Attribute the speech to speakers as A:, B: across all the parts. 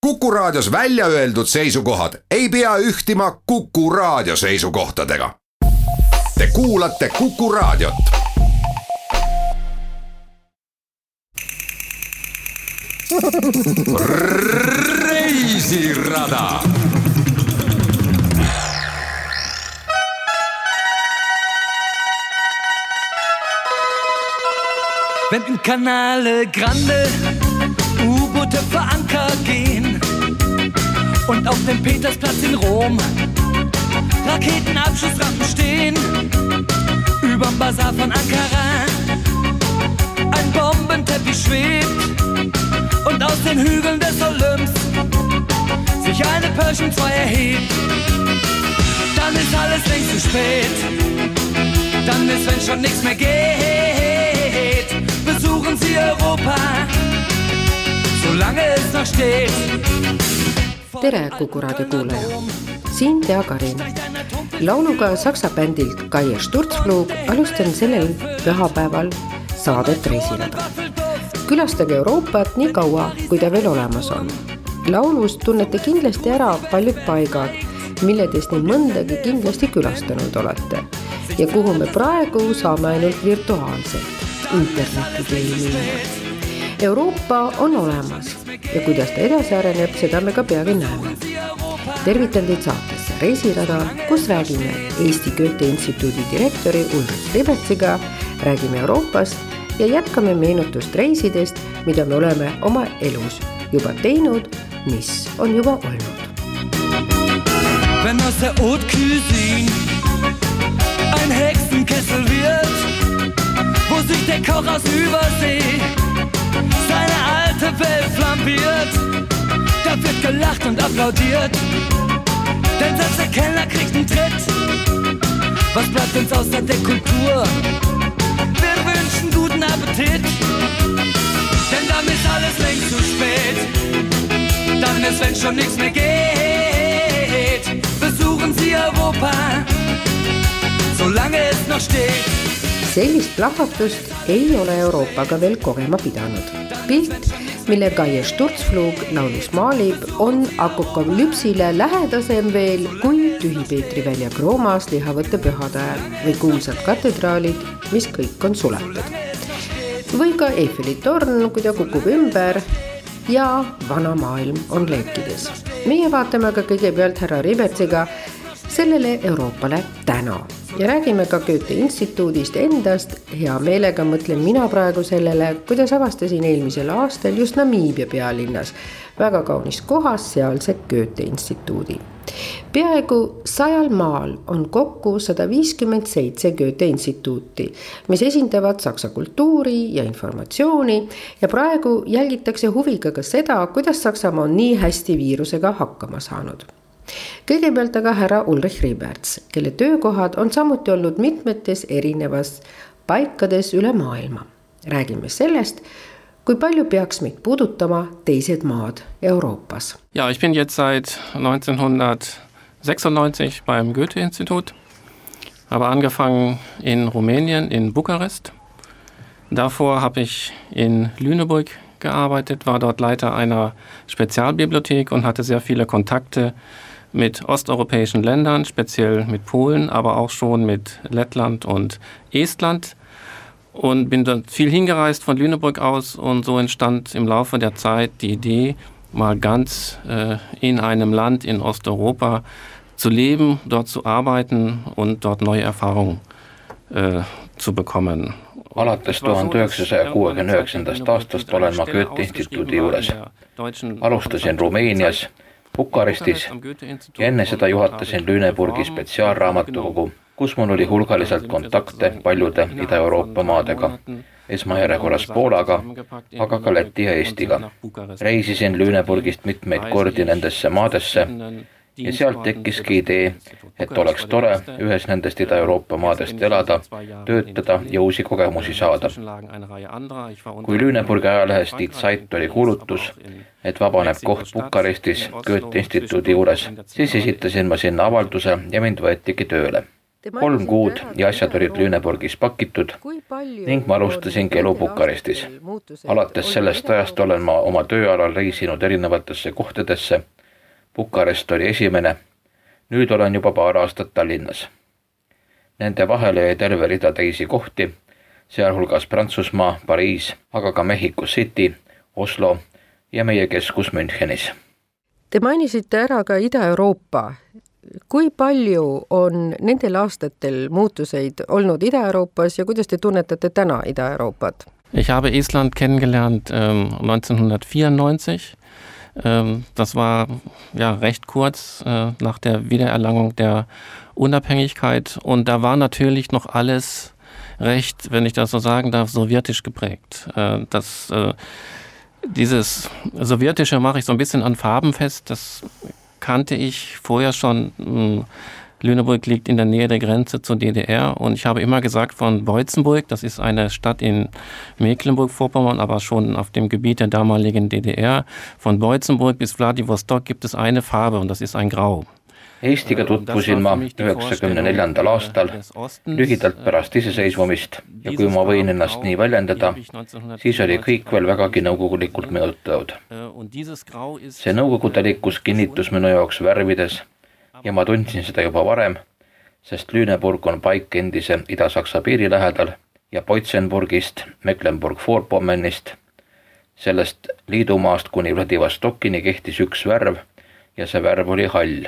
A: Kuku Raadios välja öeldud seisukohad ei pea ühtima Kuku Raadio seisukohtadega. Te kuulate Kuku Raadiot. Reisirada.
B: Wenn in Canale Grande U-Boote vor Anker gehen und auf dem Petersplatz in Rom Raketenabschussrampen stehen, überm Bazar von Ankara ein Bombenteppich schwebt und aus den Hügeln des Olymps sich eine Pershing 2 erhebt, dann ist alles längst zu spät, dann ist, wenn schon nichts mehr geht, besuchen Sie Europa, solange es noch steht.
C: Tere Kuku Raadio kuulaja, siin Tea Karin. Lauluga saksa bändilt Kaie Sturzflug alustan sellel pühapäeval saadet Reisirada. Külastage Euroopat nii kaua, kui ta veel olemas on. Laulus tunnete kindlasti ära paljud paigad, milledest nii mõndagi kindlasti külastanud olete ja kuhu me praegu saame ainult virtuaalselt interneti teel minna. Euroopa on olemas ja kuidas ta edasi areneb, seda me ka peagi näeme. Tervitan teid saatesse Reisirada, kus räägime Eesti Goethe Instituudi direktori Ulrich Ribetsiga, räägime Euroopast ja jätkame meenutust reisidest, mida me oleme oma elus juba teinud, mis on juba olnud.
B: Wenn aus der Haute Cuisine ein Hexenkessel wird, wo sich der Koch aus Übersee seine alte Welt flambiert, da wird gelacht und applaudiert, denn selbst der Kellner kriegt einen Tritt. Was bleibt uns außer der Kultur? Wir wünschen guten Appetit, denn dann ist alles längst zu spät, dann ist, wenn schon nichts mehr geht, besuchen Sie Europa, solange es noch steht.
C: Sellist plahvatust ei ole Euroopaga veel kogema pidanud. Pilt, mille Kaie Sturzflug laulus maalib, on apokalüpsile lähedasem veel kui Tühi Peetri väljak Roomas lihavõtte pühade ajal või kuulsad katedraalid, mis kõik on suletud. Või ka Eiffeli torn, kui ta kukub ümber ja vana maailm on leekides. Meie vaatame ka kõigepealt härra Ribetsiga sellele Euroopale täna. Ja räägime ka Goethe Instituudist endast. Hea meelega mõtlen mina praegu sellele, kuidas avastasin eelmisel aastal just Namiibia pealinnas, väga kaunis kohas sealse Goethe Instituudi. Peaaegu 100 maal on kokku 157 Goethe Instituuti, mis esindavad saksa kultuuri ja informatsiooni ja praegu jälgitakse huviga ka seda, kuidas Saksamaa on nii hästi viirusega hakkama saanud. Kõigepealt aga härra Ulrich Riberts, kelle töökohad on samuti olnud mitmetes erinevas paikades üle maailma. Räägime sellest, kui palju peaks meid puudutama teised maad Euroopas.
D: Ja, ich bin jetzt seit 1996 beim Goethe-Institut. Habe angefangen in Rumänien, in Bukarest. Davor habe ich in Lüneburg gearbeitet, war dort Leiter einer Spezialbibliothek und hatte sehr viele Kontakte mit osteuropäischen Ländern, speziell mit Polen, aber auch schon mit Lettland und Estland. Und bin dort viel hingereist von Lüneburg aus und so entstand im Laufe der Zeit die Idee, mal ganz in einem Land in Osteuropa zu leben, dort zu arbeiten und dort neue Erfahrungen zu bekommen.
E: Alates 1969. aastast olen ma Goethe Instituudi juures. Alustasin Rumeenias, Bukarestis ja enne seda juhatasin Lüneburgi spetsiaalraamatukogu, kus mul oli hulgaliselt kontakte paljude Ida-Euroopa maadega, esmajärjekorras Poolaga, aga ka Läti ja Eestiga. Reisisin Lüneburgist mitmeid kordi nendesse maadesse ja sealt tekkiski idee, et oleks tore ühes nendest Ida-Euroopa maadest elada, töötada ja uusi kogemusi saada. Kui Lüneburgi ajalehes Die Zeit oli kuulutus, et vabaneb koht Bukarestis Goethe Instituudi juures, siis esitasin ma sinna avalduse ja mind võetigi tööle. 3 kuud ja asjad olid Lüneburgis pakitud ning ma alustasingi elu Bukarestis. Alates sellest ajast olen ma oma tööalal reisinud erinevatesse kohtadesse. Bukarest oli esimene, nüüd olen juba paar aastat Tallinnas. Nende vahele jäi terve rida teisi kohti, sealhulgas Prantsusmaa, Pariis, aga ka Mexico City, Oslo ja meie keskus Münchenis.
C: Te mainisite ära ka Ida-Euroopa. Kui palju on nendel aastatel muutuseid olnud Ida-Euroopas ja kuidas te tunnetate täna Ida-Euroopat?
D: Ich habe Estland kennengelernt 1994. Das war ja recht kurz nach der Wiedererlangung der Unabhängigkeit und da war natürlich noch alles recht, wenn ich das so sagen darf, sowjetisch geprägt. Dieses Sowjetische mache ich so ein bisschen an Farben fest, das kannte ich vorher schon. Lüneburg liegt in der Nähe der Grenze zur DDR und ich habe immer gesagt, von Boitzenburg, das ist eine Stadt in Mecklenburg-Vorpommern, aber schon auf dem Gebiet der damaligen DDR, von Boitzenburg bis Vladivostok gibt es eine Farbe und das ist ein Grau.
E: Eestiga tutvusin ma 1994. aastal, lühidalt pärast iseseisvumist ja kui ma võin ennast nii väljendada, siis oli kõik veel vägagi nõukogulikult mõjutatud. See nõukogudelikkus kinnitus minu jaoks värvides ja ma tundsin seda juba varem, sest Lüneburg on paik endise Ida-Saksa piiri lähedal ja Boitzenburgist, Mecklenburg-Vorpommernist, sellest liidumaast kuni Vladivostokini kehtis üks värv ja see värv oli hall.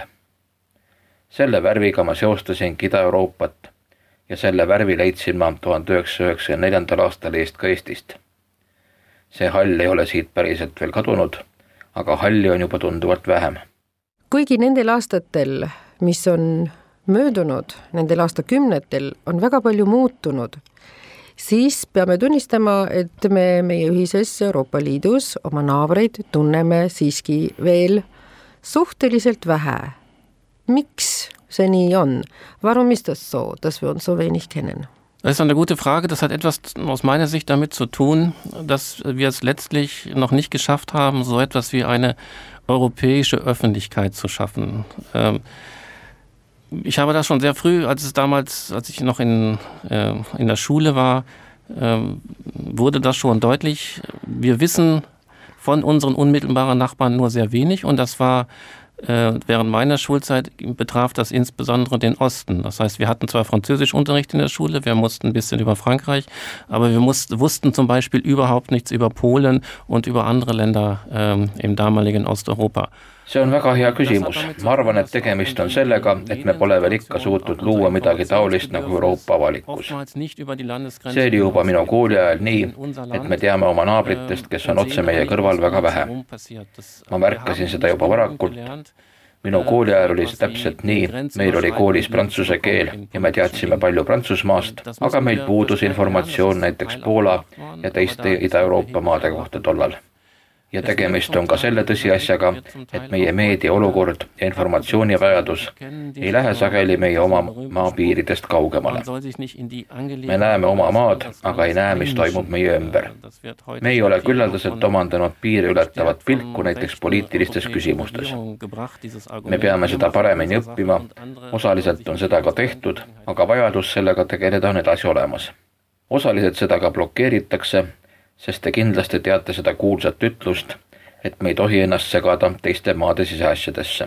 E: Selle värviga ma seostasin Ida-Euroopat ja selle värvi leidsin ma 1994. aastal eest ka Eestist. See hall ei ole siit päriselt veel kadunud, aga halli on juba tunduvalt vähem.
C: Kuigi nendel aastatel, mis on möödunud, nendel aastakümnetel on väga palju muutunud, siis peame tunnistama, et me meie ühises Euroopa Liidus oma naabreid tunneme siiski veel suhteliselt vähe. Miks see nii on? Warum ist das so, dass wir uns so wenig kennen?
D: Das ist eine gute Frage. Das hat etwas aus meiner Sicht damit zu tun, dass wir es letztlich noch nicht geschafft haben, so etwas wie eine europäische Öffentlichkeit zu schaffen. Ich habe das schon sehr früh, als ich noch in der Schule war, wurde das schon deutlich. Wir wissen von unseren unmittelbaren Nachbarn nur sehr wenig und das war während meiner Schulzeit betraf das insbesondere den Osten. Das heißt, wir hatten zwar Französischunterricht in der Schule, wir mussten ein bisschen über Frankreich, aber wir wussten zum Beispiel überhaupt nichts über Polen und über andere Länder im damaligen Osteuropa.
E: See on väga hea küsimus. Ma arvan, et tegemist on sellega, et me pole veel ikka suutnud luua midagi taolist nagu Euroopa avalikkus. See oli juba minu kooli ajal nii, et me teame oma naabritest, kes on otse meie kõrval väga vähe. Ma märkasin seda juba varakult. Minu kooli ajal oli see täpselt nii, meil oli koolis prantsuse keel ja me teadsime palju Prantsusmaast, aga meil puudus informatsioon näiteks Poola ja teiste Ida-Euroopa maade kohta tollal. Ja tegemist on ka selle tõsiasjaga, et meie meedia olukord ja informatsioonivajadus ei lähe sageli meie oma maapiiridest kaugemale. Me näeme oma maad, aga ei näe, mis toimub meie ümber. Me ei ole küllaldaselt omandanud piiri ületavat pilku näiteks poliitilistes küsimustes. Me peame seda paremini õppima, osaliselt on seda ka tehtud, aga vajadus sellega tegeleda on edasi olemas. Osaliselt seda ka blokeeritakse, sest te kindlasti teate seda kuulsat ütlust, et me ei tohi ennast segada teiste maade siseasjadesse.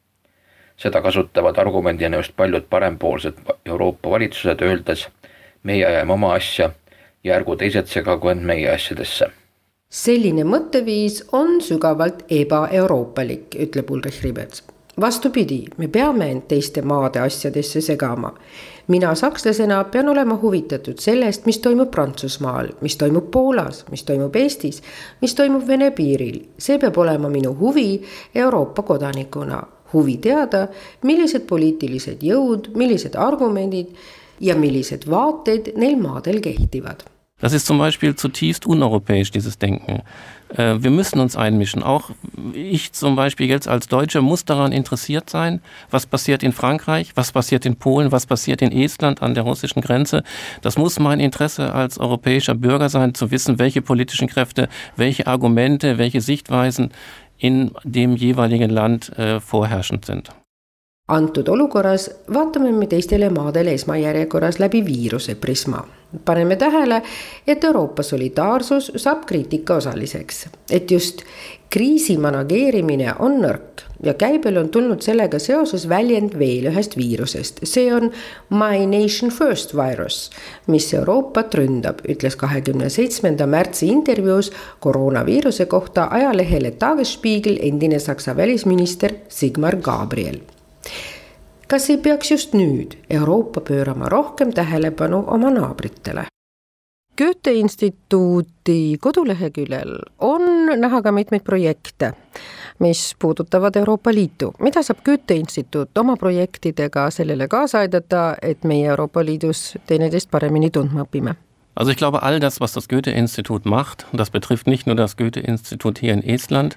E: Seda kasutavad argumendina just paljud parempoolsed Euroopa valitsused öeldes, meie ajame oma asja ja ärgu teised segagu end meie asjadesse.
C: Selline mõtteviis on sügavalt ebaeuroopalik, ütleb Ulrich Ribets. Vastupidi, me peame end teiste maade asjadesse segama. Mina sakslasena pean olema huvitatud sellest, mis toimub Prantsusmaal, mis toimub Poolas, mis toimub Eestis, mis toimub Vene piiril. See peab olema minu huvi Euroopa kodanikuna. Huvi teada, millised poliitilised jõud, millised argumendid ja millised vaated neil maadel kehtivad.
D: Das ist zum Beispiel zutiefst uneuropäisch, dieses Denken. Wir müssen uns einmischen. Auch ich zum Beispiel jetzt als Deutsche muss daran interessiert sein, was passiert in Frankreich, was passiert in Polen, was passiert in Estland an der russischen Grenze. Das muss mein Interesse als europäischer Bürger sein, zu wissen, welche politischen Kräfte, welche Argumente, welche Sichtweisen in dem jeweiligen Land vorherrschend sind.
C: Antud olukorras vaatame me teistele maadele esmajärjekorras läbi viiruse prisma. Paneme tähele, et Euroopa solidaarsus saab kriitika osaliseks, et just kriisi manageerimine on nõrk ja käibel on tulnud sellega seoses väljend veel ühest viirusest. See on My Nation First virus, mis Euroopat ründab, ütles 27. märtsi intervjuus koroonaviiruse kohta ajalehele Tagesspiegel endine Saksa välisminister Sigmar Gabriel. Kas ei peaks just nüüd Euroopa pöörama rohkem tähelepanu oma naabritele? Goethe instituudi koduleheküljel on näha ka mitmeid projekte, mis puudutavad Euroopa Liitu. Mida saab Goethe instituut oma projektidega sellele kaasa aidata, et meie Euroopa Liidus teineteist paremini tundma õpime?
D: Also ich glaube, all das, was das Goethe-Institut macht, das betrifft nicht nur das Goethe-Institut hier in Estland,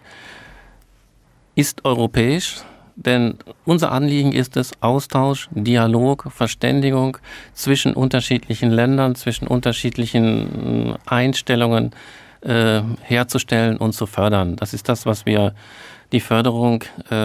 D: ist europäisch. Denn unser Anliegen ist es, Austausch, Dialog, Verständigung zwischen unterschiedlichen Ländern, zwischen unterschiedlichen Einstellungen herzustellen und zu fördern. Das ist das, was wir die Förderung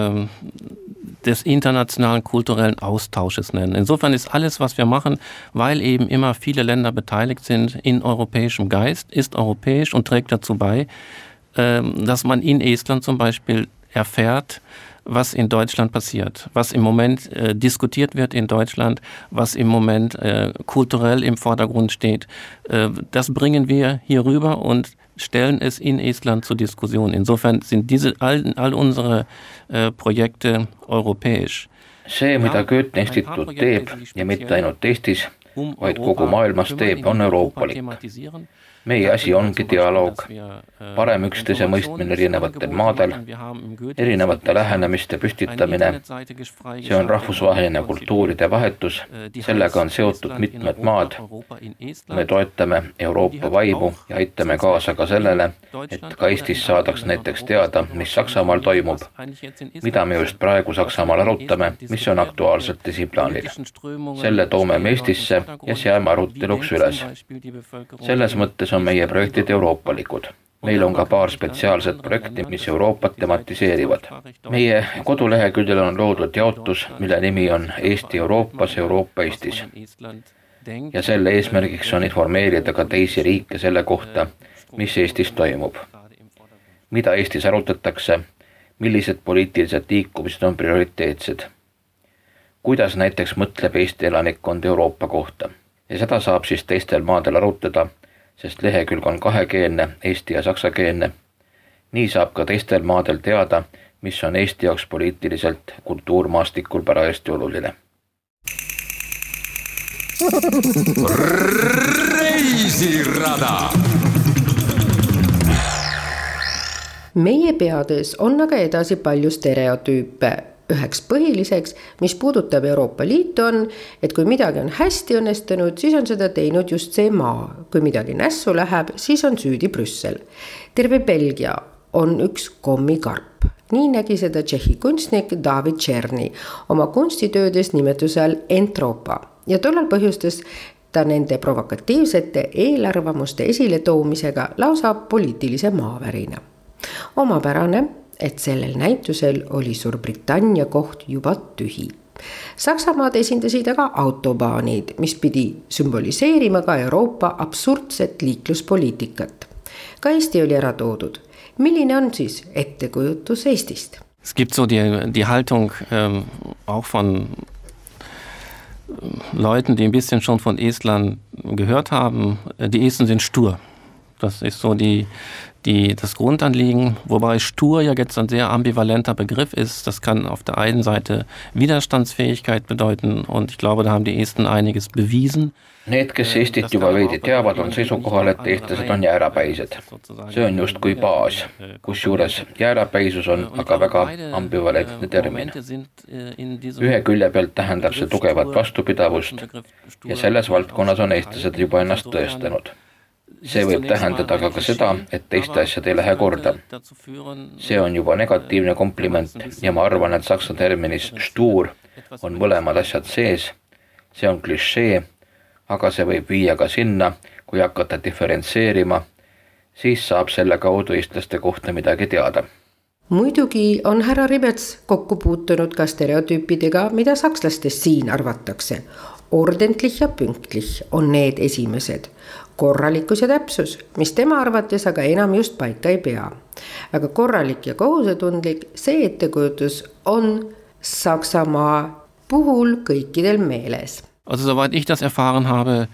D: des internationalen kulturellen Austausches nennen. Insofern ist alles, was wir machen, weil eben immer viele Länder beteiligt sind in europäischem Geist, ist europäisch und trägt dazu bei, dass man in Estland zum Beispiel erfährt, was in Deutschland passiert, was im Moment diskutiert wird in Deutschland, was im Moment kulturell im Vordergrund steht. Das bringen wir hier rüber und stellen es in Estland zur Diskussion. Insofern sind all unsere Projekte europäisch.
E: See, mida Goethe instituut teeb ja mitte ainult Eestis, vaid kogu maailmas teeb, on euroopalik. Meie asi ongi dialoog, parem üksteise mõistmine erinevatel maadel, erinevate lähenemiste püstitamine. See on rahvusvaheline kultuuride vahetus, sellega on seotud mitmed maad. Me toetame Euroopa vaimu ja aitame kaasa ka sellele, et ka Eestis saadaks näiteks teada, mis Saksamaal toimub, mida me just praegu Saksamaal arutame, mis on aktuaalselt esiplaanil. Selle toome me Eestisse ja seame aruteluks üles. Selles mõttes on meie projektid euroopalikud. Meil on ka paar spetsiaalset projekti, mis Euroopat tematiseerivad. Meie koduleheküljel on loodud jaotus, mille nimi on Eesti Euroopas, Euroopa Eestis. Ja selle eesmärgiks on informeerida ka teisi riike selle kohta, mis Eestis toimub. Mida Eestis arutatakse, millised poliitilised liikumised on prioriteetsed. Kuidas näiteks mõtleb Eesti elanikkond Euroopa kohta. Ja seda saab siis teistel maadel arutada, sest lehekülg on kahekeelne, eesti ja saksakeelne. Nii saab ka teistel maadel teada, mis on Eesti jaoks poliitiliselt kultuurmaastikul parajasti oluline.
A: Reisirada!
C: Meie peades on aga edasi palju stereotüüpe. Üheks põhiliseks, mis puudutab Euroopa Liitu on, et kui midagi on hästi õnnestunud, siis on seda teinud just see maa. Kui midagi nässu läheb, siis on süüdi Brüssel. Terve Belgia on üks kommikarp. Nii nägi seda Tšehhi kunstnik David Černy oma kunstitöödes nimetusel Entropa. Ja tollal põhjustas ta nende provokatiivsete eelarvamuste esiletoomisega lausa poliitilise maavärina. Omapärane, et sellel näitusel oli Suurbritannia koht juba tühi. Saksamaad esindasid aga autobaanid, mis pidi sümboliseerima ka Euroopa absurdset liikluspoliitikat. Ka Eesti oli ära toodud. Milline on siis ettekujutus Eestist?
D: Es gibt so die Haltung auch von Leuten, die ein bisschen schon von Estland gehört haben. Die Esten sind stur. Das ist so das Grundanliegen, wobei stur ja jetzt ein sehr ambivalenter Begriff ist. Das kann auf der einen Seite Widerstandsfähigkeit bedeuten und ich glaube, da haben die Esten einiges bewiesen.
E: Need, kes Eestit juba veidi teavad, on seisukohal, et eestlased on jäärapäised. See on just kui baas, kusjuures jäärapäisus on aga väga ambivalentne termin. Ühe külje pealt tähendab see tugevat vastupidavust ja selles valdkonnas on eestlased juba ennast tõestanud. See võib tähendada ka seda, et teiste asjad ei lähe korda. See on juba negatiivne kompliment ja ma arvan, et saksa terminis stur on mõlemad asjad sees. See on klišee, aga see võib viia ka sinna, kui hakata diferentseerima, siis saab selle kaudu eestlaste kohta midagi teada.
C: Muidugi on härra Ribets kokku puutunud ka stereotüüpidega, mida sakslastest siin arvatakse. Ordentlich ja pünktlich on need esimesed. Korralikkus ja täpsus, mis tema arvates aga enam just paika ei pea. Aga korralik ja kohusetundlik, see ettekujutus on Saksamaa puhul kõikidel meeles.
D: Also soweit ich das erfahren habe,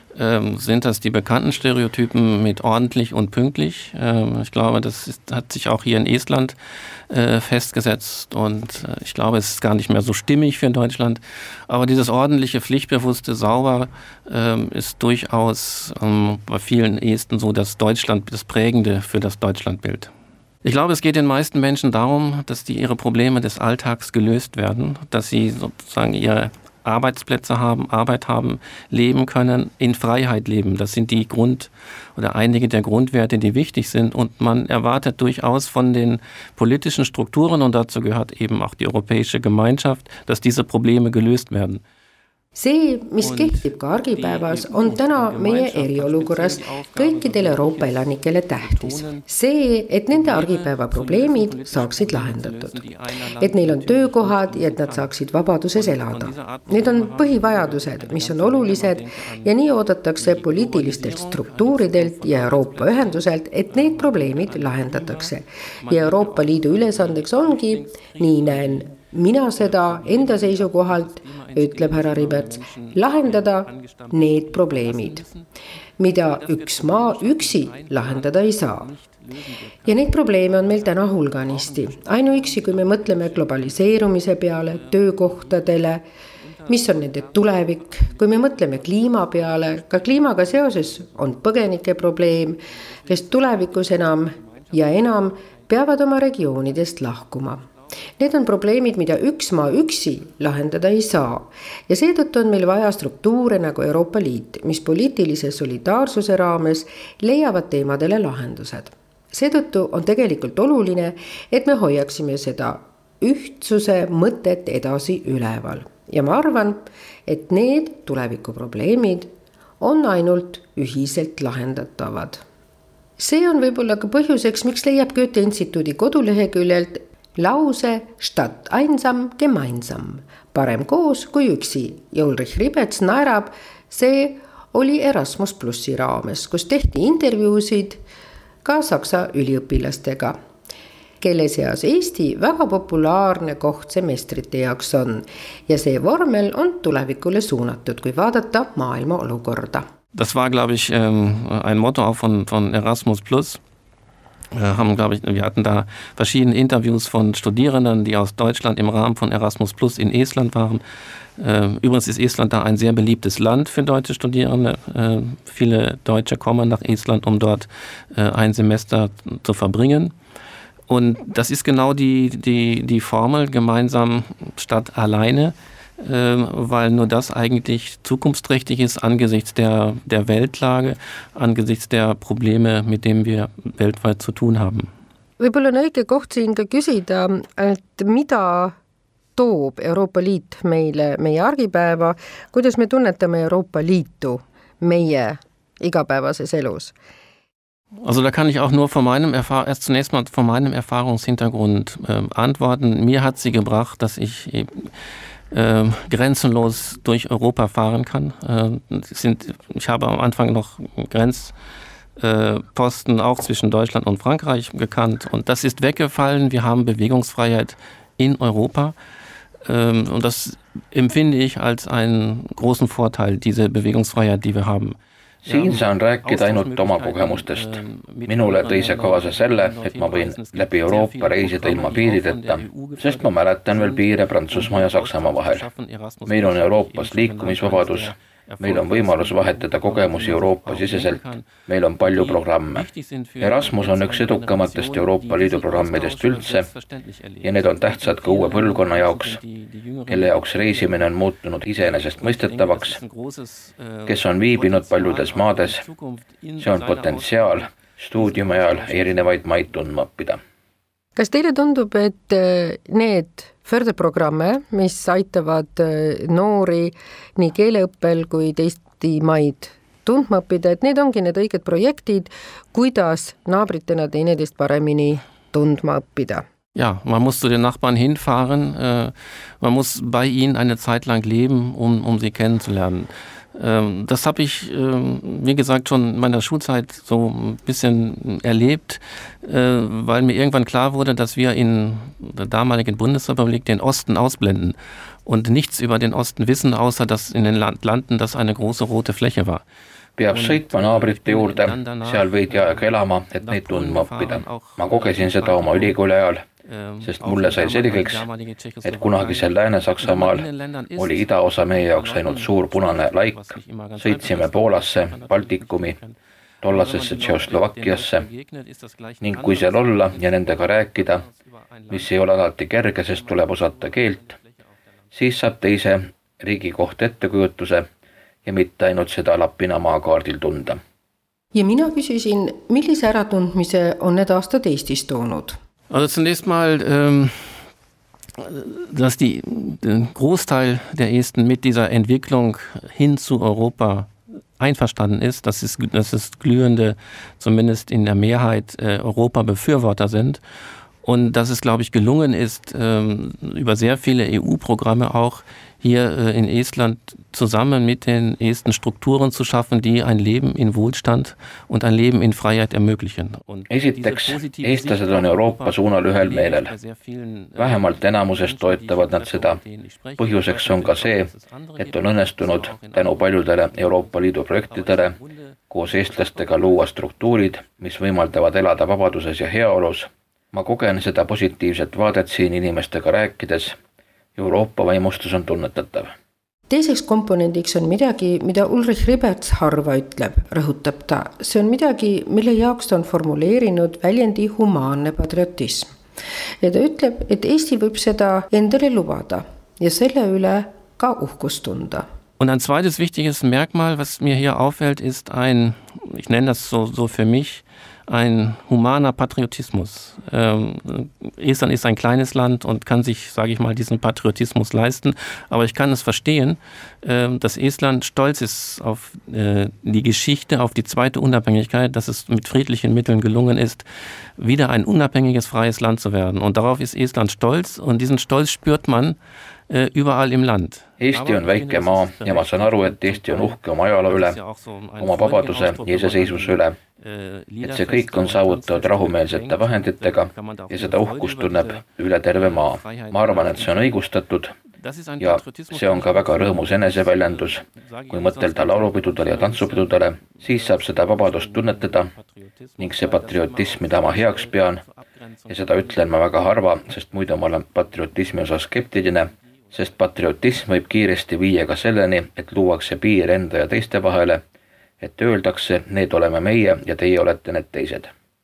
D: sind das die bekannten Stereotypen mit ordentlich und pünktlich. Ich glaube, hat sich auch hier in Estland festgesetzt und ich glaube, es ist gar nicht mehr so stimmig für Deutschland. Aber dieses ordentliche, pflichtbewusste, sauber ist durchaus bei vielen Esten so das Prägende für das Deutschlandbild. Ich glaube, es geht den meisten Menschen darum, dass die ihre Probleme des Alltags gelöst werden, dass sie sozusagen ihre Arbeitsplätze haben, Arbeit haben, leben können, in Freiheit leben. Das sind die einige der Grundwerte, die wichtig sind. Und man erwartet durchaus von den politischen Strukturen, und dazu gehört eben auch die Europäische Gemeinschaft, dass diese Probleme gelöst werden.
C: See, mis kehtib ka argipäevas, on täna meie eriolukorras kõikidele Euroopa elanikele tähtis. See, et nende argipäeva probleemid saaksid lahendatud. Et neil on töökohad ja et nad saaksid vabaduses elada. Need on põhivajadused, mis on olulised ja nii oodatakse poliitilistelt struktuuridelt ja Euroopa ühenduselt, et need probleemid lahendatakse. Ja Euroopa Liidu ülesandeks ongi, nii näen mina seda enda seisukohalt, ütleb härra Ribets, lahendada need probleemid, mida üks maa üksi lahendada ei saa. Ja neid probleeme on meil täna hulganisti. Ainuüksi, kui me mõtleme globaliseerumise peale, töökohtadele, mis on nende tulevik, kui me mõtleme kliima peale, ka kliimaga seoses on põgenike probleem, kes tulevikus enam ja enam peavad oma regioonidest lahkuma. Need on probleemid, mida üks maa üksi lahendada ei saa. Ja seetõttu on meil vaja struktuure nagu Euroopa Liit, mis poliitilise solidaarsuse raames leiavad teemadele lahendused. Seetõttu on tegelikult oluline, et me hoiaksime seda ühtsuse mõtet edasi üleval. Ja ma arvan, et need tulevikuprobleemid on ainult ühiselt lahendatavad. See on võib-olla ka põhjuseks, miks leiab Goethe instituudi koduleheküljelt lause statt einsam gemeinsam, parem koos kui üksi. Ja Ulrich Ribets naerab, see oli Erasmus Plussi raames, kus tehti intervjuusid ka saksa üliõpilastega, kelle seas Eesti väga populaarne koht semestrite jaoks on. Ja see vormel on tulevikule suunatud, kui vaadata maailma olukorda.
D: Das war, glaube ich, ein Motto auch von Erasmus Plus. Wir hatten da verschiedene Interviews von Studierenden, die aus Deutschland im Rahmen von Erasmus Plus in Estland waren. Übrigens ist Estland da ein sehr beliebtes Land für deutsche Studierende. Viele Deutsche kommen nach Estland, um dort ein Semester zu verbringen. Und das ist genau die Formel gemeinsam statt alleine, weil nur das eigentlich zukunftsträchtig ist angesichts der Weltlage, angesichts der Probleme, mit denen wir weltweit zu tun haben.
C: Võib-olla on õige koht siin ka küsida, et mida toob Euroopa Liit meile meie argipäeva, kuidas me tunnetame Euroopa Liitu meie igapäevases elus?
D: Also da kann ich auch nur zunächst mal von meinem Erfahrungshintergrund antworten. Mir hat sie gebracht, dass ich grenzenlos durch Europa fahren kann. Ich habe am Anfang noch Grenzposten auch zwischen Deutschland und Frankreich gekannt und das ist weggefallen. Wir haben Bewegungsfreiheit in Europa und das empfinde ich als einen großen Vorteil, diese Bewegungsfreiheit, die wir haben.
E: Siin saan rääkida ainult oma kogemustest. Minule tõi see kaasa selle, et ma võin läbi Euroopa reisida ilma piirideta, sest ma mäletan veel piire Prantsusmaa ja Saksamaa vahel. Meil on Euroopas liikumisvabadus, meil on võimalus vahetada kogemusi Euroopa siseselt, meil on palju programme. Erasmus on üks edukamatest Euroopa Liidu programmidest üldse ja need on tähtsad ka uue põlvkonna jaoks, kelle jaoks reisimine on muutunud iseenesest mõistetavaks, kes on viibinud paljudes maades. See on potentsiaal stuudiumi ajal erinevaid maid tundma õppida.
C: Kas teile tundub, et need förderprogramme, mis aitavad noori nii keeleõppel kui teisi maid tundma õppida, et need ongi need õiged projektid, kuidas naabritena teineteist paremini tundma õppida?
D: Ja, man muss zu den Nachbarn hinfahren, man muss bei ihnen eine Zeit lang leben, um sie kennenzulernen. Das habe ich, wie gesagt, schon in meiner Schulzeit so ein bisschen erlebt, weil mir irgendwann klar wurde, dass wir in der damaligen Bundesrepublik den Osten ausblenden und nichts über den Osten wissen, außer dass in den Landen das eine große rote Fläche war.
E: Peab sõitma naabrite juurde, seal veidi aega elama, et neid tundma õppida. Ma kogesin seda oma ülikooli ajal, sest mulle sai selgeks, et kunagisel Lääne-Saksamaal oli idaosa meie jaoks ainult suur punane laik. Sõitsime Poolasse, Baltikumi, tollasesse Tšehhoslovakkiasse ning kui seal olla ja nendega rääkida, mis ei ole alati kerge, sest tuleb osata keelt, siis saab teise riigi kohta ettekujutuse ja mitte ainult seda Lappina maakaardil tunda.
C: Ja mina küsisin, millise äratundmise on need aastad Eestis toonud?
D: Also zunächst mal, dass der Großteil der Esten mit dieser Entwicklung hin zu Europa einverstanden ist, dass es glühende, zumindest in der Mehrheit, Europa-Befürworter sind. Und dass es, glaube ich, gelungen ist, über sehr viele EU-Programme auch hier in Estland zusammen mit den Esten Strukturen zu schaffen, die ein Leben in Wohlstand und ein Leben in Freiheit ermöglichen.
E: Esiteks, eestlased on Euroopa suunal ühel meelel. Vähemalt enamusest toetavad nad seda. Põhjuseks on ka see, et on õnnestunud tänu paljudele Euroopa Liidu projektidele koos eestlastega luua struktuurid, mis võimaldavad elada vabaduses ja heaolus. Ma kogen seda positiivset vaadet siin inimestega rääkides. Euroopa vaimustus on tunnetatav.
C: Teiseks komponendiks on midagi, mida Ulrich Riberts harva ütleb, rõhutab ta. See on midagi, mille jaoks on formuleerinud väljendi humaanne patriotism. Ja ta ütleb, et Eesti võib seda endale lubada ja selle üle ka uhkust tunda.
D: Und ein zweites wichtiges Merkmal, was mir hier auffällt, ist ich nenne das so für mich, ein humaner Patriotismus. Estland ist ein kleines Land und kann sich, sage ich mal, diesen Patriotismus leisten. Aber ich kann es verstehen, dass Estland stolz ist auf die Geschichte, auf die zweite Unabhängigkeit, dass es mit friedlichen Mitteln gelungen ist, wieder ein unabhängiges, freies Land zu werden. Und darauf ist Estland stolz und diesen Stolz spürt man überall im Land.
E: Eesti on väike maa ja ma saan aru, et Eesti on uhke oma ajaloo üle, oma vabaduse ja iseseisvuse üle, et see kõik on saavutatud rahumeelsete vahenditega ja seda uhkust tunneb üle terve maa. Ma arvan, et see on õigustatud ja see on ka väga rõõmus eneseväljendus. Kui mõtelda laulupidudele ja tantsupidudele, siis saab seda vabadust tunnetada ning see patriotism, mida ma heaks pean, ja seda ütlen ma väga harva, sest muidu ma olen patriotismi osa skeptiline, sest patriotism võib kiiresti viia ka selleni, et luuakse piir enda ja teiste vahele, et öeldakse, need oleme meie ja teie olete need teised.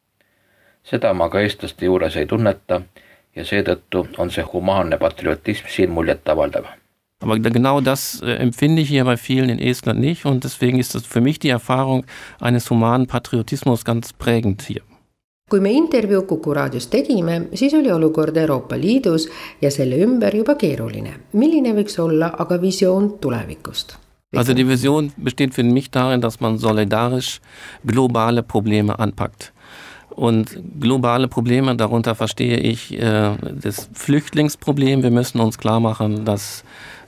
E: Seda ma ka eestlaste juures ei tunneta ja seetõttu on see humaanne patriotism siin muljet avaldav.
D: Aber genau das empfinde ich hier bei vielen in Estland nicht und deswegen ist das für mich die Erfahrung eines humanen Patriotismus ganz prägend hier.
C: Kui me intervjuu Kuku raadios tegime, siis oli olukord Euroopa Liidus ja selle ümber juba keeruline. Milline võiks olla aga visioon tulevikust?
D: Also die Vision besteht für mich darin, dass man solidarisch globale Probleme anpackt. Und globale Probleme, darunter verstehe ich das Flüchtlingsproblem. Wir müssen uns klar machen, dass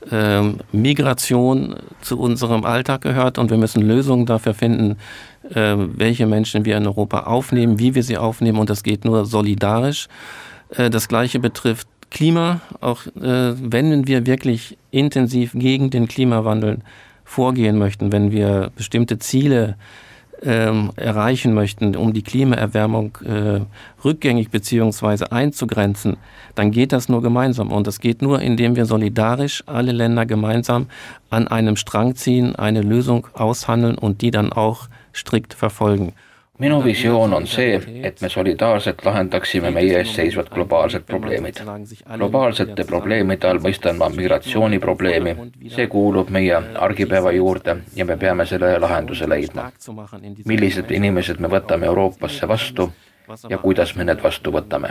D: Migration zu unserem Alltag gehört und wir müssen Lösungen dafür finden, welche Menschen wir in Europa aufnehmen, wie wir sie aufnehmen und das geht nur solidarisch. Das Gleiche betrifft Klima, auch wenn wir wirklich intensiv gegen den Klimawandel vorgehen möchten, wenn wir bestimmte Ziele erreichen möchten, um die Klimaerwärmung rückgängig bzw. einzugrenzen, dann geht das nur gemeinsam. Und das geht nur, indem wir solidarisch alle Länder gemeinsam an einem Strang ziehen, eine Lösung aushandeln und die dann auch strikt verfolgen.
E: Minu visioon on see, et me solidaarselt lahendaksime meie ees seisvad globaalsed probleemid. Globaalsete probleemide all mõistan ma migratsiooniprobleemi. See kuulub meie argipäeva juurde ja me peame selle lahenduse leidma. Millised inimesed me võtame Euroopasse vastu ja kuidas me need vastu võtame.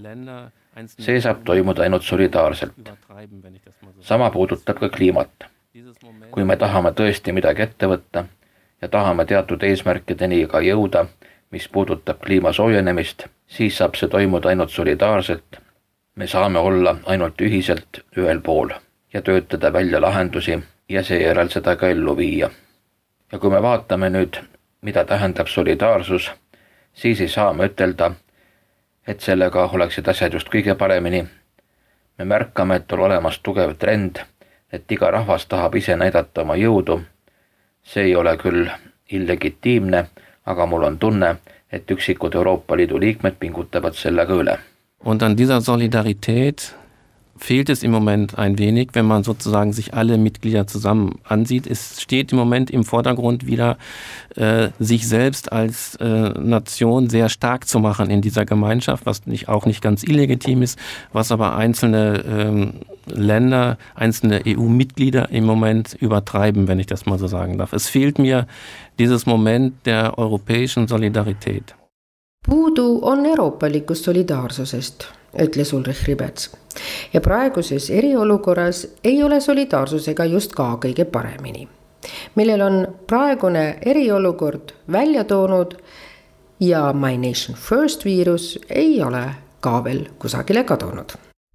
E: See saab toimuda ainult solidaarselt. Sama puudutab ka kliimat. Kui me tahame tõesti midagi ette võtta, ja tahame teatud eesmärkideni ka jõuda, mis puudutab kliima soojenemist, siis saab see toimuda ainult solidaarselt Me saame olla ainult ühiselt ühel pool ja töötada välja lahendusi ja seejärel seda ka ellu viia. Ja kui me vaatame nüüd, mida tähendab solidaarsus, siis ei saa me ütelda, et sellega oleksid asjad just kõige paremini. Me märkame, et on olemas tugev trend, et iga rahvas tahab ise näidata oma jõudu. See ei ole küll illegitiimne, aga mul on tunne, et üksikud Euroopa Liidu liikmed pingutavad sellega üle.
D: Und an dieser Solidarität fehlt es im Moment ein wenig, wenn man sozusagen sich alle Mitglieder zusammen ansieht. Es steht im Moment im Vordergrund wieder, sich selbst als Nation sehr stark zu machen in dieser Gemeinschaft, was auch nicht ganz illegitim ist, was aber einzelne Länder, einzelne EU-Mitglieder im Moment übertreiben, wenn ich das mal so sagen darf. Es fehlt mir dieses Moment der europäischen Solidarität.
C: Puudu on euroopalikust solidaarsusest, ütles Ulrich Ribets. Ja praeguses eriolukorras ei ole solidaarsusega just ka kõige paremini. Millel on praegune eriolukord välja toonud ja My Nation First viirus ei ole ka veel kusagile kadunud.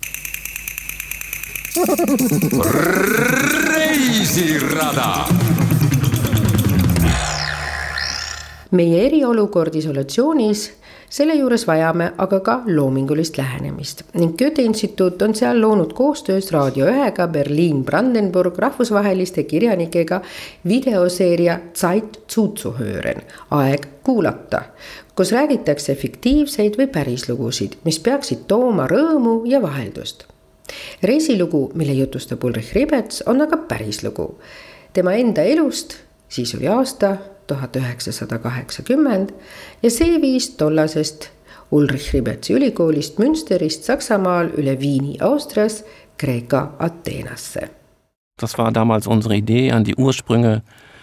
A: Reisirada!
C: Meie eriolukord isolatsioonis, selle juures vajame aga ka loomingulist lähenemist ning Goethe instituut on seal loonud koostöös Raadio 1-ga Berliin-Brandenburg rahvusvaheliste kirjanikega videoseeria Zeit zuzuhören, aeg kuulata, kus räägitakse fiktiivseid või pärislugusid, mis peaksid tooma rõõmu ja vaheldust. Reisilugu, mille jutustab Ulrich Ribets, on aga pärislugu. Tema enda elust, siis oli aasta 1980 ja see viis tollasest Ulrich Ribetsi ülikoolist Münsterist Saksamaal üle Viini Austrias Kreeka Athenasse.
D: Das war damals unsere Idee, an die Ursprünge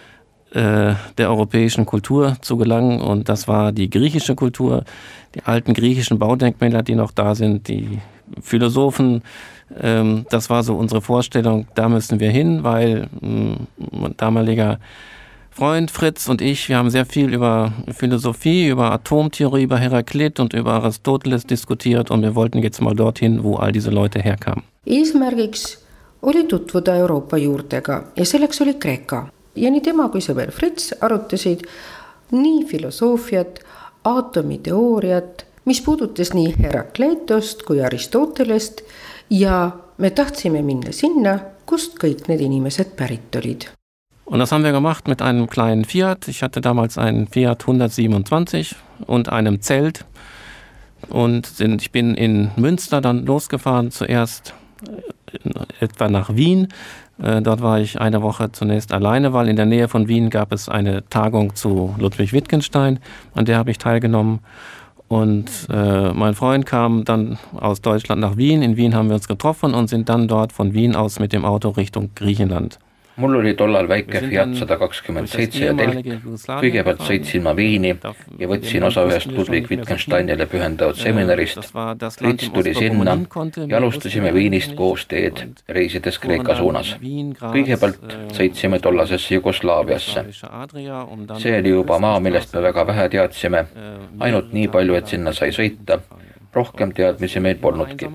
D: der europäischen Kultur zu gelangen und das war die griechische Kultur, die alten griechischen Baudenkmäler, die noch da sind, die Philosophen, das war so unsere Vorstellung, da müssen wir hin, weil mein damaliger Freund Fritz und ich, wir haben sehr viel über Philosophie, über Atomtheorie, über Heraklit und über Aristoteles diskutiert und wir wollten jetzt mal dorthin, wo all diese Leute herkamen.
C: Eesmärgiks oli tutvuda Euroopa juurtega ja selleks oli Kreeka. Ja nii tema kui sõber Fritz arutasid nii filosoofiat, aatomiteooriat, mis puudutas nii Herakletost kui Aristotelest ja me tahtsime minna sinna, kust kõik need inimesed pärit olid.
D: Und das haben wir gemacht mit einem kleinen Fiat. Ich hatte damals einen Fiat 127 und einem Zelt. Und ich bin in Münster dann losgefahren, zuerst etwa nach Wien. Dort war ich eine Woche zunächst alleine, weil in der Nähe von Wien gab es eine Tagung zu Ludwig Wittgenstein, an der habe ich teilgenommen. Und mein Freund kam dann aus Deutschland nach Wien. In Wien haben wir uns getroffen und sind dann dort von Wien aus mit dem Auto Richtung Griechenland.
E: Mul oli tollal väike Fiat 127 ja telk. Kõigepealt sõitsin ma Viini ja võtsin osa ühest Ludwig Wittgensteinile pühendatud seminarist. Fritz tuli sinna ja alustasime Viinist koos teed, reisides Kreeka suunas. Kõigepealt sõitsime tollasesse Jugoslaaviasse. See oli juba maa, millest me väga vähe teadsime, ainult nii palju, et sinna sai sõita. Rohkem teadmisi meil polnudki.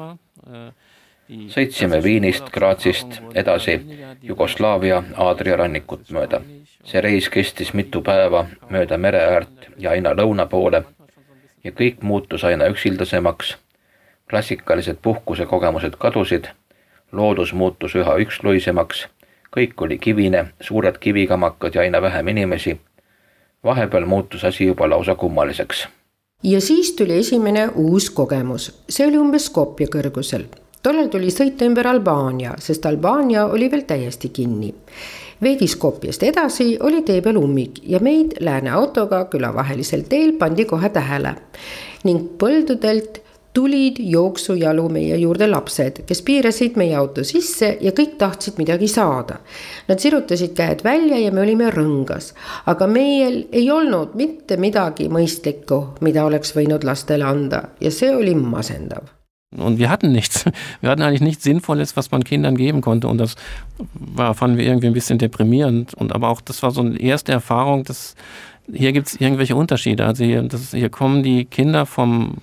E: Sõitsime Viinist, Graatsist edasi Jugoslaavia Aadria rannikut mööda. See reis kestis mitu päeva mööda mereäärt ja aina lõuna poole ja kõik muutus aina üksildasemaks. Klassikalised puhkuse kogemused kadusid, loodus muutus üha üksluisemaks, kõik oli kivine, suured kivikamakad ja aina vähem inimesi. Vahepeal muutus asi juba lausa kummaliseks.
C: Ja siis tuli esimene uus kogemus. See oli umbes Skopje kõrgusel. Tollal tuli sõita ümber Albaania, sest Albaania oli veel täiesti kinni. Veidi Skopjest edasi oli tee peal ummik ja meid lääne autoga külavahelisel teel pandi kohe tähele. Ning põldudelt tulid jooksujalu meie juurde lapsed, kes piirasid meie auto sisse ja kõik tahtsid midagi saada. Nad sirutasid käed välja ja me olime rõngas, aga meil ei olnud mitte midagi mõistlikku, mida oleks võinud lastele anda ja see oli masendav.
D: Und wir hatten nichts. Wir hatten eigentlich nichts Sinnvolles, was man Kindern geben konnte. Und das fanden wir irgendwie ein bisschen deprimierend. Und aber auch, das war so eine erste Erfahrung, dass hier gibt es irgendwelche Unterschiede. Also hier kommen die Kinder vom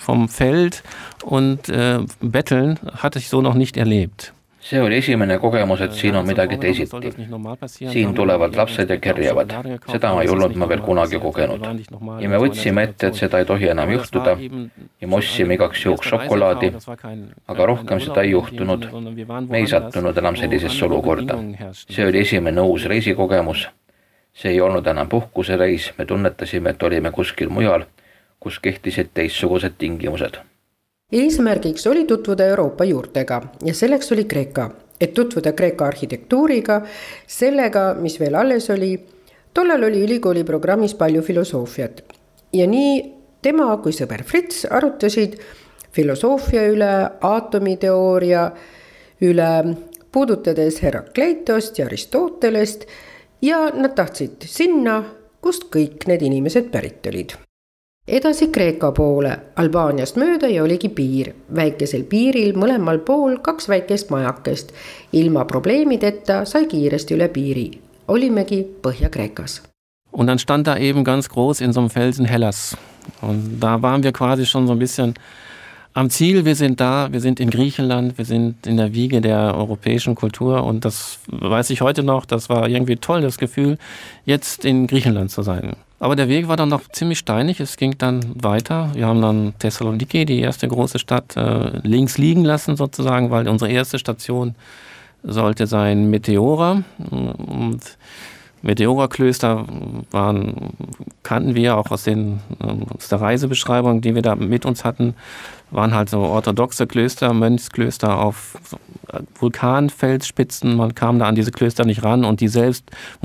D: vom Feld und Betteln hatte ich so noch nicht erlebt.
E: See oli esimene kogemus, et siin on midagi teisiti. Siin tulevad lapsed ja kerjavad. Seda ei olnud ma veel kunagi kogenud. Ja me võtsime ette, et seda ei tohi enam juhtuda ja me ostsime igaks juhuks šokolaadi, aga rohkem seda ei juhtunud. Me ei sattunud enam sellisesse olukorda. See oli esimene uus reisikogemus. See ei olnud enam puhkusereis, me tunnetasime, et olime kuskil mujal, kus kehtisid teistsugused tingimused.
C: Eesmärgiks oli tutvuda Euroopa juurtega ja selleks oli Kreeka, et tutvuda Kreeka arhitektuuriga, sellega, mis veel alles oli. Tollal oli ülikooli programmis palju filosoofiat ja nii tema kui sõber Fritz arutasid filosoofia üle, aatomiteooria üle, puudutades Herakleitost ja Aristotelest ja nad tahtsid sinna, kust kõik need inimesed pärit olid. Edasi Kreeka poole, Albaaniast mööda ja oligi piir. Väikesel piiril mõlemal pool 2 väikest majakest. Ilma probleemideta sai kiiresti üle piiri. Olimegi Põhja-Kreekas.
D: Und dann stand da eben ganz groß in so einem Felsen Hellas. Und da waren wir quasi schon so ein bisschen am Ziel. Wir sind da, wir sind in Griechenland, wir sind in der Wiege der europäischen Kultur. Und das weiß ich heute noch, das war irgendwie toll, das Gefühl, jetzt in Griechenland zu sein. Aber der Weg war dann noch ziemlich steinig, es ging dann weiter. Wir haben dann Thessaloniki, die erste große Stadt, links liegen lassen sozusagen, weil unsere erste Station sollte sein Meteora. Und Meteora-Klöster kannten wir auch aus der Reisebeschreibung, die wir da mit uns hatten, waren halt so orthodoxe Klöster, Mönchsklöster auf Vulkanfelsspitzen. Man kam da an diese Klöster nicht ran und die selbst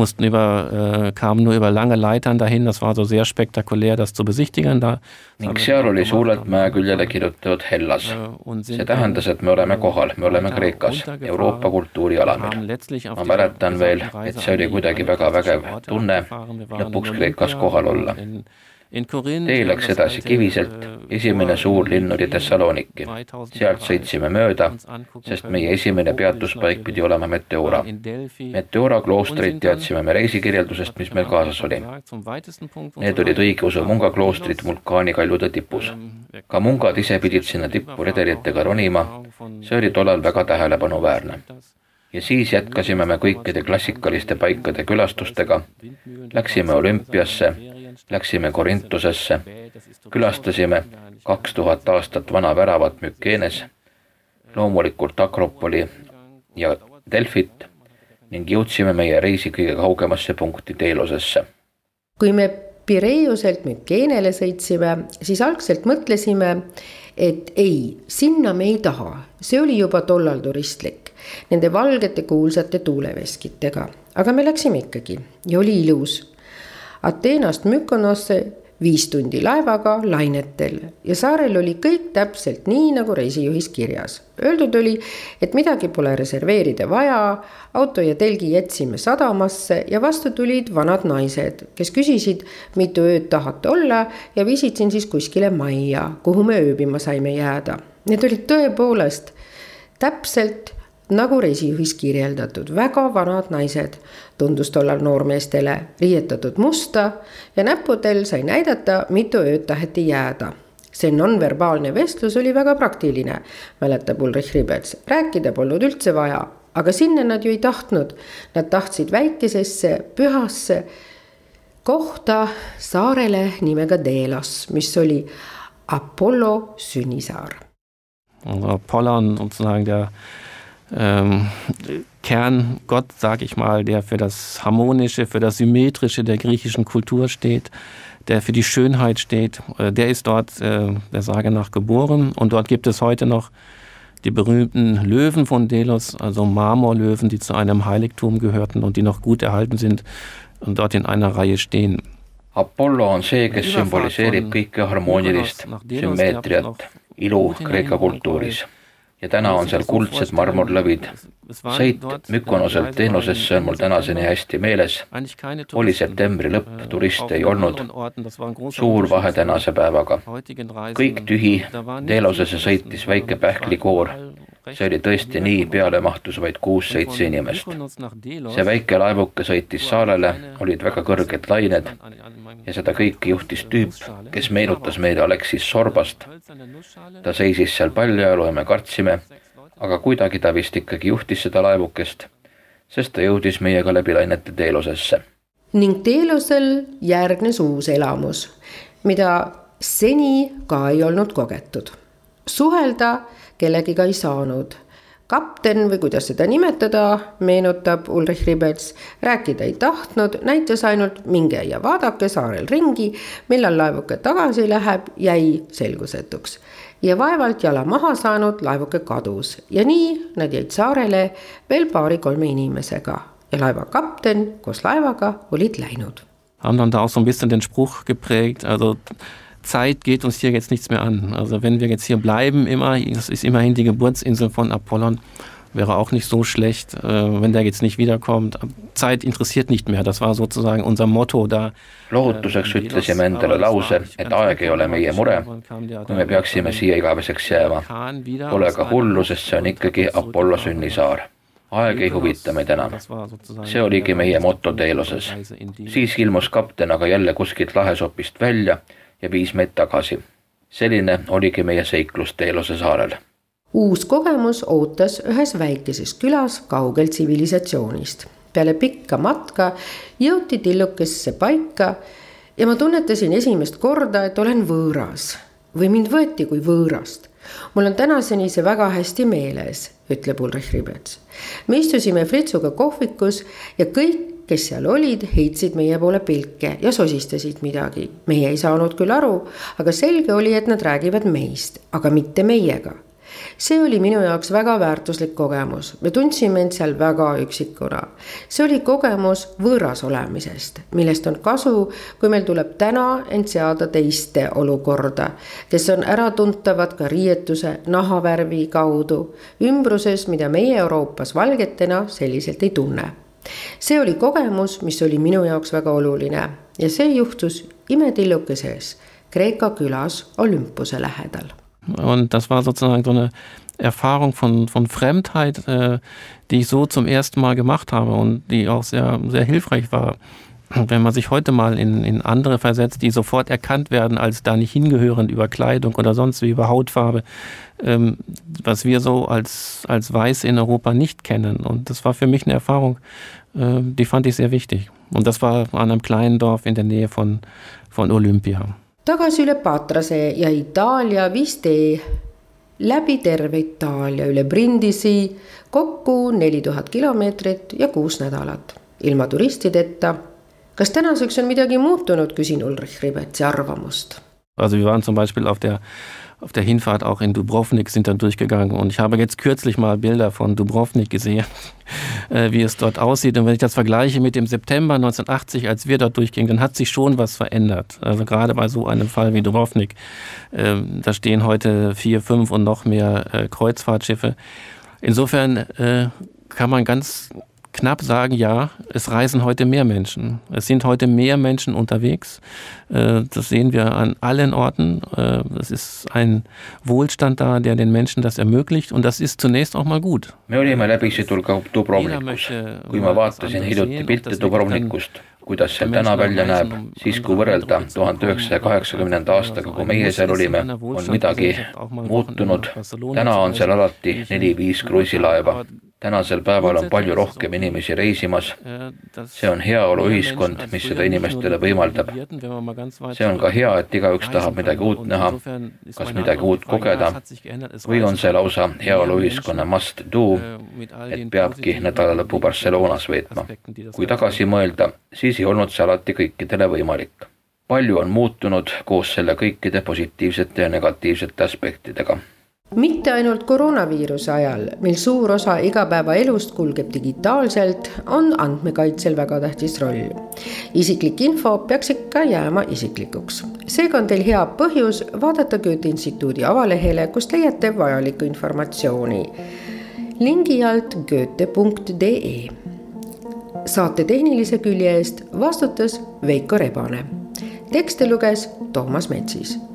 D: kamen nur über lange Leitern dahin. Das war so sehr spektakulär, das zu besichtigen.
E: Ning seal oli suurelt mäe küljele kirjutatud Hellas. See tähendas, et me oleme kohal, me oleme Kreekas, Euroopa kultuurialamil. Ma mäletan veel, et see oli kuidagi väga vägev tunne lõpuks Kreekas kohal olla. Tee läks edasi Kiviselt, esimene suur linn oli Thessaloniki. Sealt sõitsime mööda, sest meie esimene peatuspaik pidi olema Meteora. Meteora kloostrit teadsime me reisikirjeldusest, mis meil kaasas oli. Need olid õigeusu munga kloostrid vulkaanikaljude tipus. Ka mungad ise pidid sinna tippu redelitega ronima, see oli tollal väga tähelepanuväärne. Ja siis jätkasime me kõikide klassikaliste paikade külastustega, läksime Olümpiasse, läksime Korintusesse, külastasime 2000 aastat vana väravat Mykeenes, loomulikult Akropoli ja Delfit ning jõudsime meie reisi kõige kaugemasse punkti Deelosesse.
C: Kui me Pireiuselt Mykeenele sõitsime, siis algselt mõtlesime, et ei, sinna me ei taha. See oli juba tollal turistlik, nende valgete kuulsate tuuleveskitega. Aga me läksime ikkagi ja oli ilus. Ateenast Mykonosse 5 tundi laevaga lainetel ja saarel oli kõik täpselt nii, nagu reisijuhis kirjas. Öeldud oli, et midagi pole reserveerida vaja, auto ja telgi jätsime sadamasse ja vastu tulid vanad naised, kes küsisid, mitu ööd tahate olla ja viisid siin siis kuskile majja, kuhu me ööbima saime jääda. Need olid tõepoolest täpselt nagu reisijuhis kirjeldatud, väga vanad naised, tundus tollal noormeestele riietatud musta ja näppudel sai näidata, mitu ööd taheti jääda. See nonverbaalne vestlus oli väga praktiline, mäletab Ulrich Ribets. Rääkida polnud üldse vaja, aga sinna nad ju ei tahtnud. Nad tahtsid väikesesse, pühasse kohta saarele nimega Delos, mis oli Apollo sünnisaar.
D: Apollon sozusagen der Kerngott, sage ich mal, der für das Harmonische, für das Symmetrische der griechischen Kultur steht, der für die Schönheit steht, der ist dort der Sage nach geboren. Und dort gibt es heute noch die berühmten Löwen von Delos, also Marmorlöwen, die zu einem Heiligtum gehörten und die noch gut erhalten sind und dort in einer Reihe stehen.
E: Apollo on see, kes symboliseerib kõike harmoonilist, sümmeetriat, ilu Kreeka kultuuris. Ja täna on seal kuldsed marmorlõvid. Sõit Mykonoselt Teenosesse on mul tänaseni hästi meeles. Oli septembri lõpp, turiste ei olnud. Suur vahe tänase päevaga. Kõik tühi, Deelosesse sõitis väike pähklikoor. See oli tõesti nii, peale mahtus vaid 6-7 inimest. See väike laevuke sõitis saarele, olid väga kõrged lained ja seda kõike juhtis tüüp, kes meenutas meile Aleksis Sorbast. Ta seisis seal paljajalu ja me kartsime, aga kuidagi ta vist ikkagi juhtis seda laevukest, sest ta jõudis meiega läbi lainete Teelosesse.
C: Ning Teelosel järgnes uus elamus, mida seni ka ei olnud kogetud. Suhelda kellegiga ei saanud. Kapten või kuidas seda nimetada, meenutab Ulrich Ribets, rääkida ei tahtnud, näitas ainult minge ja vaadake saarel ringi, millal laevuke tagasi läheb, jäi selgusetuks. Ja vaevalt jala maha saanud laevuke kadus ja nii nad jäid saarele veel 2-3 inimesega ja laeva kapten koos laevaga olid läinud.
D: Haben dann da auch so ein bisschen den Spruch geprägt, also Zeit geht uns hier jetzt nichts mehr an. Also wenn wir jetzt hier bleiben, das ist immerhin die Geburtsinsel von Apollon, wäre auch nicht so schlecht, wenn der jetzt nicht wiederkommt. Zeit interessiert nicht mehr, das war sozusagen unser Motto da.
E: Lohutuseks ütlesime endale lause, et aeg ei ole meie mure, kui me peaksime siia igaveseks jääma. Pole ka hullu, sest see on ikkagi Apollo sünnisaar. Aeg ei huvita meid enam. See oligi meie motto Teeloses. Siis ilmus kapten aga jälle kuskilt lahesopist välja ja viis meid tagasi. Selline oligi meie seiklus Teelose saarel.
C: Uus kogemus ootas ühes väikeses külas kaugel tsivilisatsioonist. Peale pikka matka jõuti tillukesse paika ja ma tunnetasin esimest korda, et olen võõras või mind võeti kui võõrast. Mul on tänaseni see väga hästi meeles, ütleb Ulrich Ribets. Me istusime Fritsuga kohvikus ja kõik, kes seal olid, heitsid meie poole pilke ja sosistasid midagi. Meie ei saanud küll aru, aga selge oli, et nad räägivad meist, aga mitte meiega. See oli minu jaoks väga väärtuslik kogemus. Me tundsime end seal väga üksikuna. See oli kogemus võõras olemisest, millest on kasu, kui meil tuleb täna end seada teiste olukorda, kes on äratuntavad ka riietuse nahavärvi kaudu, ümbruses, mida meie Euroopas valgetena selliselt ei tunne. See oli kogemus, mis oli minu jaoks väga oluline ja see juhtus imetillukeses Kreeka külas Olympuse lähedal.
D: Und das war sozusagen so eine Erfahrung von Fremdheit, die ich so zum ersten Mal gemacht habe und die auch sehr, sehr hilfreich war. Wenn man sich heute mal in andere versetzt, die sofort erkannt werden als da nicht hingehörend über Kleidung oder sonst wie über Hautfarbe, was wir so als Weiße in Europa nicht kennen. Und das war für mich eine Erfahrung, die fand ich sehr wichtig. Und das war an einem kleinen Dorf in der Nähe von Olympia.
C: Tagasi üle Patrase ja Itaalia viis tee läbi terve Itaalia üle Brindisi, kokku 4000 kilomeetrit ja 6 nädalat. Ilma turistideta. Kas tänaseks on midagi muutunud, küsin Ulrich Ribetsi arvamust?
D: Also wir waren zum Beispiel auf der Hinfahrt auch in Dubrovnik, sind dann durchgegangen und ich habe jetzt kürzlich mal Bilder von Dubrovnik gesehen, wie es dort aussieht. Und wenn ich das vergleiche mit dem September 1980, als wir dort durchgingen, dann hat sich schon was verändert. Also gerade bei so einem Fall wie Dubrovnik, da stehen heute 4, 5 und noch mehr Kreuzfahrtschiffe. Insofern kann man ganz knapp sagen, ja, es reisen heute mehr Menschen. Es sind heute mehr Menschen unterwegs. Das sehen wir an allen Orten. Es ist ein Wohlstand da, der den Menschen das ermöglicht und das ist zunächst auch mal gut.
E: Me olime läbisitul ka Dubrovnikus. Kui ma vaatasin hiljuti pilte Dubrovnikust, kuidas see täna välja näeb, siis kui võrrelda 1980. aastaga, kui meie seal olime, on midagi muutunud. Täna on seal alati 4-5 kruiisilaeva. Tänasel päeval on palju rohkem inimesi reisimas. See on heaolu ühiskond, mis seda inimestele võimaldab. See on ka hea, et igaüks tahab midagi uut näha, kas midagi uut kogeda, või on see lausa heaolu ühiskonna must do, et peabki nädalalõpu Barcelonas veetma. Kui tagasi mõelda, siis ei olnud see alati kõikidele võimalik. Palju on muutunud koos selle kõikide positiivsete ja negatiivsete aspektidega.
C: Mitte ainult koroonaviiruse ajal, mil suur osa igapäeva elust kulgeb digitaalselt, on andmekaitsel väga tähtis roll. Isiklik info peaks ikka jääma isiklikuks. Seega on teil hea põhjus vaadata Goethe instituudi avalehele, kust leiate vajalikku informatsiooni. Lingi alt goethe.de. Saate tehnilise külje eest vastutas Veiko Rebane. Tekste luges Toomas Metsis.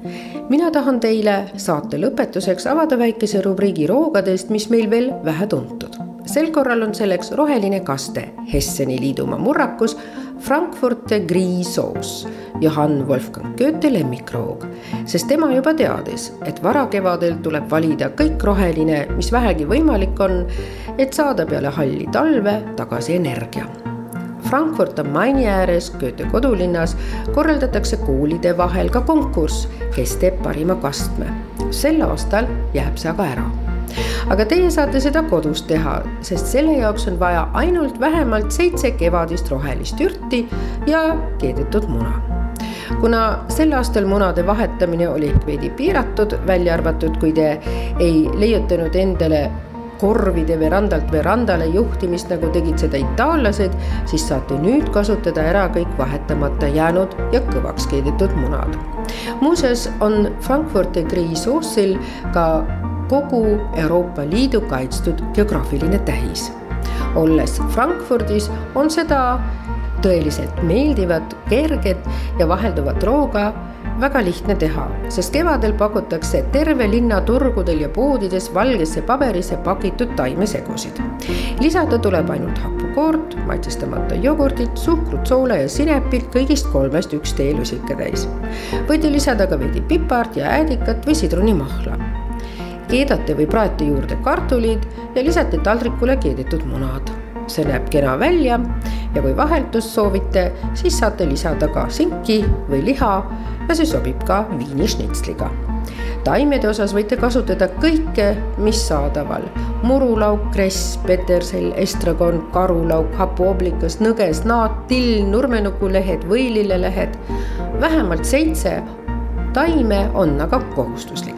C: Mina tahan teile saate lõpetuseks avada väikese rubriigi roogadest, mis meil veel vähe tuntud. Sel korral on selleks roheline kaste, Hesseni liidumaa murrakus, Frankfurter Grießsoos, Johann Wolfgang Goethe lemmikroog, sest tema juba teadis, et varakevadel tuleb valida kõik roheline, mis vähegi võimalik on, et saada peale halli talve tagasi energia. Frankfurt on Maini ääres, Goethe kodulinnas, korraldatakse koolide vahel ka konkurss, kes teeb parima kastme. Sel aastal jääb see aga ära. Aga teie saate seda kodus teha, sest selle jaoks on vaja ainult vähemalt 7 kevadist rohelist ürti ja keedetud muna. Kuna sel aastal munade vahetamine oli veidi piiratud, välja arvatud, kui te ei leiutanud endale korvide verandalt verandale juhtimist, nagu tegid seda itaallased, siis saate nüüd kasutada ära kõik vahetamata jäänud ja kõvaks keedetud munad. Muuseas on Frankfurter Grießsoosil ka kogu Euroopa Liidu kaitstud geograafiline tähis. Olles Frankfurdis on seda tõeliselt meeldivat, kerget ja vahelduvat rooga väga lihtne teha, sest kevadel pakutakse terve linna turgudel ja poodides valgesse paberisse pakitud taimesegusid. Lisada tuleb ainult hapukoort, maitsestamata jogurtit, suhkrut, soola ja sinepit, kõigist 3 1 teelusika täis. Võite lisada ka veidi pipart ja äädikat või sidrunimahla. Keedate või praete juurde kartulid ja lisate taldrikule keedetud munad. See näeb kena välja ja kui vaheldust soovite, siis saate lisada ka sinki või liha ja see sobib ka viinišnitsliga. Taimede osas võite kasutada kõike, mis saadaval. Murulauk, kress, petersel, estragon, karulauk, hapuoblikas, nõges, naat, till, nurmenukulehed, võililelehed. Vähemalt 7 taime on aga kohustuslik.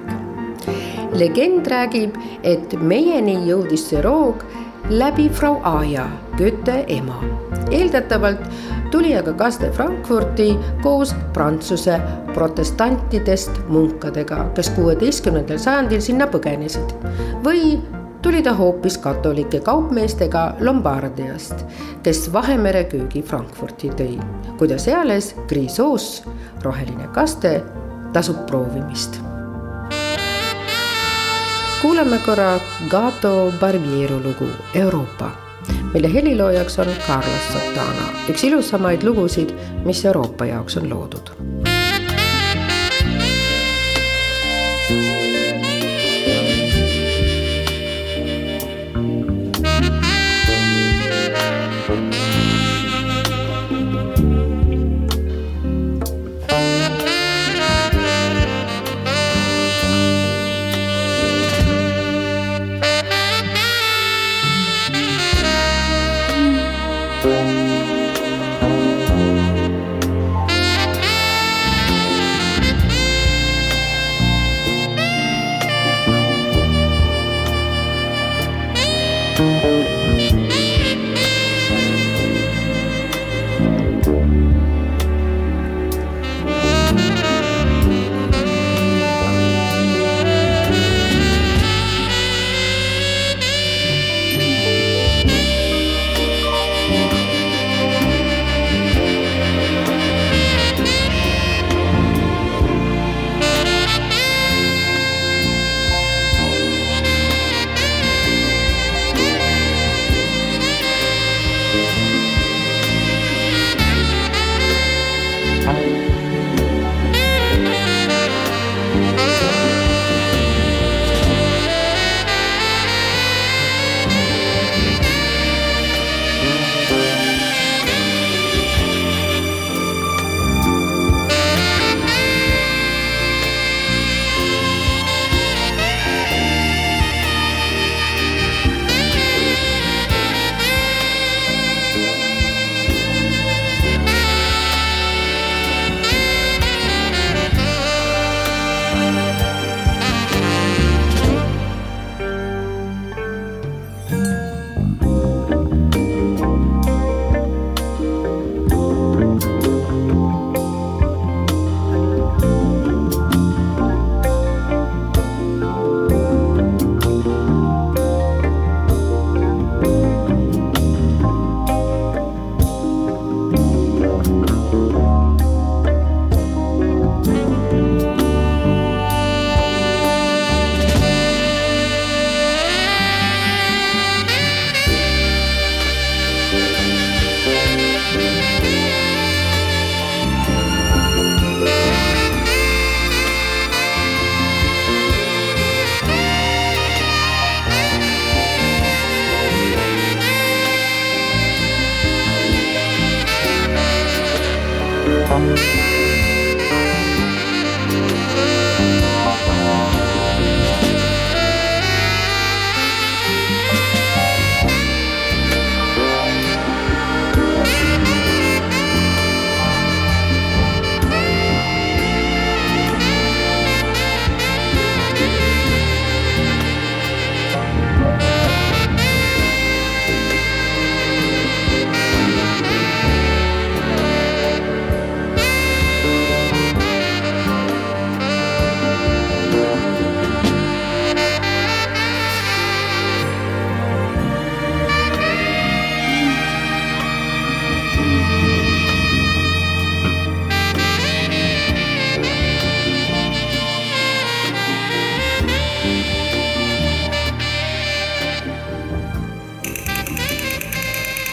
C: Legend räägib, et meieni jõudis see roog läbi Frau Aja, Goethe ema. Eeldatavalt tuli aga kaste Frankfurti koos Prantsuse protestantidest munkadega, kes 16. sajandil sinna põgenesid. Või tuli ta hoopis katolike kaupmeestega Lombardiast, kes Vahemere köögi Frankfurti tõi. Kuidas eales Grießsoos roheline kaste tasub proovimist. Kuulame korra Gato Barbiero lugu Euroopa, mille heliloojaks on Carlos Santana, üks ilusamaid lugusid, mis Euroopa jaoks on loodud.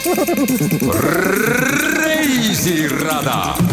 A: Reisirada.